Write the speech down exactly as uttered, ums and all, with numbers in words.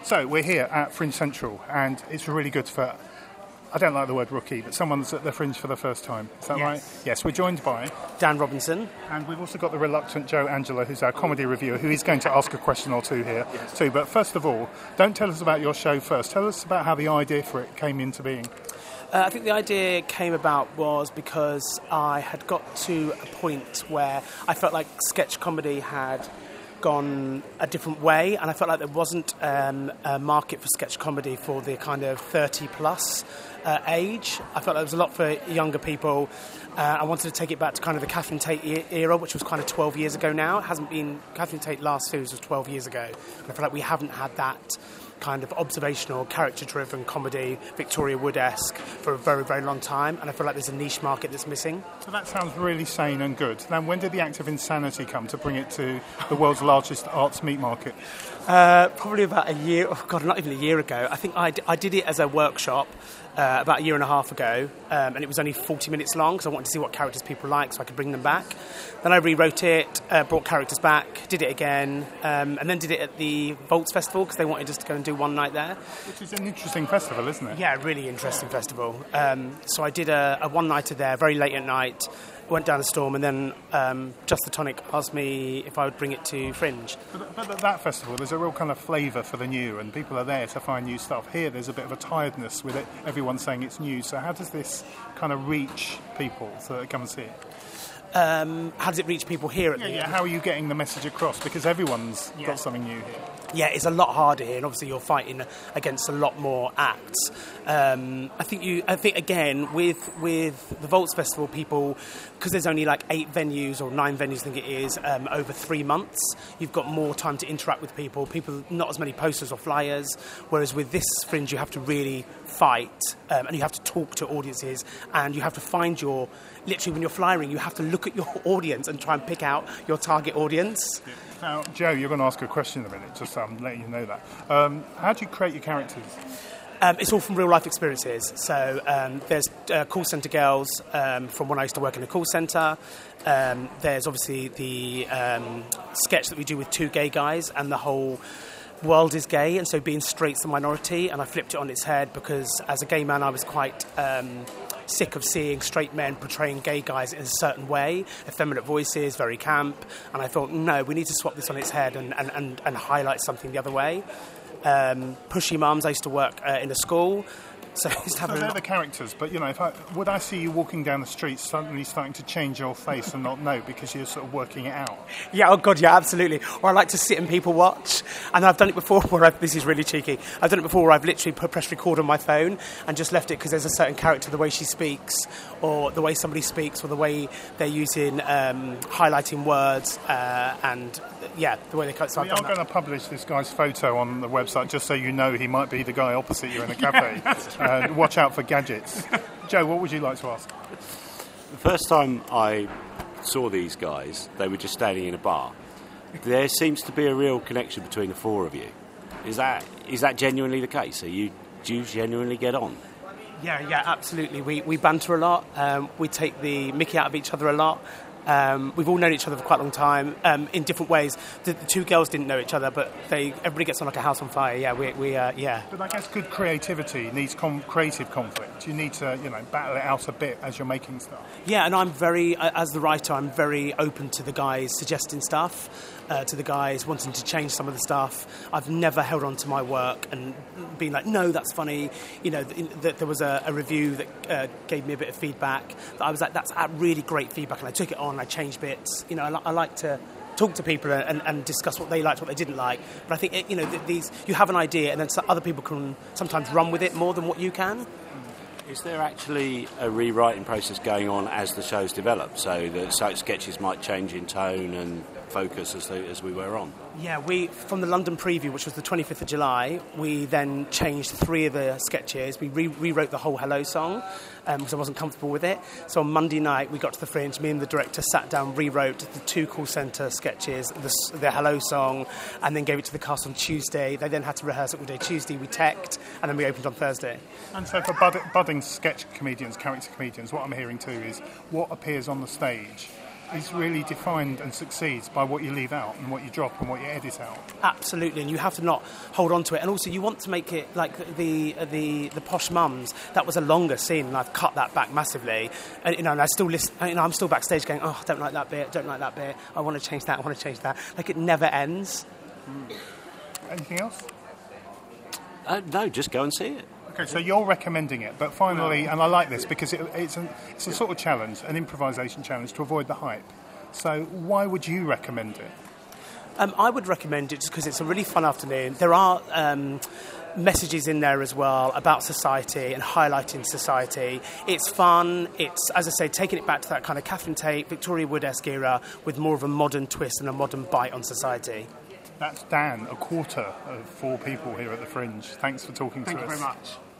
So we're here at Fringe Central, and it's really good for, I don't like the word rookie, but someone's at the Fringe for the first time. Is that yes. right? Yes, we're joined by Dan Robinson. And we've also got the reluctant Joe Angela, who's our comedy reviewer, who is going to ask a question or two here yes. too. But first of all, don't tell us about your show first. Tell us about how the idea for it came into being. Uh, I think the idea came about was because I had got to a point where I felt like sketch comedy had gone a different way, and I felt like there wasn't um, a market for sketch comedy for the kind of thirty plus uh, age. I felt like there was a lot for younger people. Uh, I wanted to take it back to kind of the Catherine Tate e- era, which was kind of twelve years ago now. It hasn't been, Catherine Tate last series was twelve years ago. And I feel like we haven't had that kind of observational, character-driven comedy, Victoria Wood-esque, for a very, very long time, and I feel like there's a niche market that's missing. So that sounds really sane and good. Now, when did the act of insanity come to bring it to the world's largest arts meat market? Uh, probably about a year, oh God, not even a year ago. I think I, d- I did it as a workshop uh, about a year and a half ago, um, and it was only forty minutes long, because I wanted to see what characters people like so I could bring them back. Then I rewrote it, uh, brought characters back, did it again, um, and then did it at the Volts Festival, because they wanted us to go and do one night there. Which is an interesting festival, isn't it? Yeah, really interesting festival. Um, so I did a, a one-nighter there, very late at night, went down a storm, and then um, Just the Tonic asked me if I would bring it to Fringe. But, but at that festival, there's a real kind of flavour for the new, and people are there to find new stuff. Here, there's a bit of a tiredness with it, everyone saying it's new. So how does this kind of reach people so that they come and see it? Um, how does it reach people here at yeah, the yeah, how are you getting the message across? Because everyone's yeah. got something new here. Yeah, it's a lot harder here, and obviously you're fighting against a lot more acts. Um, I think you. I think again with with the Volts Festival, people, because there's only like eight venues or nine venues, I think it is, um, over three months. You've got more time to interact with people. People, not as many posters or flyers. Whereas with this Fringe, you have to really fight, um, and you have to talk to audiences, and you have to find your. Literally, when you're flyering, you have to look at your audience and try and pick out your target audience. Yeah. Now, Joe, you're going to ask a question in a minute, just so I'm letting you know that. Um, how do you create your characters? Um, it's all from real-life experiences. So um, there's uh, call centre girls um, from when I used to work in a call centre. Um, there's obviously the um, sketch that we do with two gay guys, and the whole world is gay, and so being straight's the minority, and I flipped it on its head because as a gay man I was quite... Um, sick of seeing straight men portraying gay guys in a certain way, effeminate voices, very camp, and I thought, no, we need to swap this on its head and, and, and, and highlight something the other way. Um, pushy mums, I used to work uh, in a school, so I used to have so a they're lot... the characters, but, you know, if I, would I see you walking down the street suddenly starting to change your face and not know because you're sort of working it out? Yeah, oh God, yeah, absolutely. Or I like to sit and people watch, and I've done it before where I've, this is really cheeky, I've done it before where I've literally put press record on my phone and just left it because there's a certain character, the way she speaks, or the way somebody speaks, or the way they're using, um, highlighting words, uh, and yeah, the way they cut. So we are going to publish this guy's photo on the website just so you know he might be the guy opposite you in a cafe. Yeah, uh, watch out for gadgets. Joe, what would you like to ask? The first time I saw these guys, they were just standing in a bar. There seems to be a real connection between the four of you. Is that is that genuinely the case? Are you, do you genuinely get on? Yeah, yeah, absolutely. We we banter a lot. Um, we take the mickey out of each other a lot. Um, we've all known each other for quite a long time, um, in different ways. The, the two girls didn't know each other, but they everybody gets on like a house on fire. Yeah, we, we uh, yeah. But I guess good creativity needs com- creative conflict. You need to, you know, battle it out a bit as you're making stuff. Yeah, and I'm very, uh, as the writer, I'm very open to the guys suggesting stuff. Uh, to the guys wanting to change some of the stuff. I've never held on to my work and been like, no, that's funny. You know, th- th- there was a, a review that uh, gave me a bit of feedback that I was like, that's a really great feedback, and I took it on, I changed bits. You know, I, li- I like to talk to people and, and discuss what they liked, what they didn't like. But I think, it, you know, th- these you have an idea, and then so other people can sometimes run with it more than what you can. Is there actually a rewriting process going on as the shows develop, so that so sketches might change in tone and focus as, they, as we were on? Yeah, we from the London preview, which was the twenty-fifth of July, we then changed three of the sketches. We re- rewrote the whole Hello song um, because I wasn't comfortable with it. So on Monday night, we got to the Fringe. Me and the director sat down, rewrote the two call centre sketches, the, the Hello song, and then gave it to the cast on Tuesday. They then had to rehearse it all day Tuesday. We teched, and then we opened on Thursday. And so for bud- budding sketch comedians, character comedians, what I'm hearing too is what appears on the stage is really defined and succeeds by what you leave out and what you drop and what you edit out. Absolutely, and you have to not hold on to it. And also, you want to make it like the the the Posh Mums. That was a longer scene, and I've cut that back massively. And you know, and I still listen. You know, I'm still backstage going, oh, I don't like that bit, don't like that bit. I want to change that. I want to change that. Like it never ends. Mm. Anything else? Uh, no, just go and see it. Okay, so you're recommending it, but finally, and I like this because it, it's, an, it's a sort of challenge, an improvisation challenge to avoid the hype. So why would you recommend it? Um, I would recommend it just because it's a really fun afternoon. There are um, messages in there as well about society and highlighting society. It's fun. It's, as I say, taking it back to that kind of Catherine Tate, Victoria Wood-esque era with more of a modern twist and a modern bite on society. That's Dan, a quarter of four people here at the Fringe. Thanks for talking Thank to us. Thank you very much.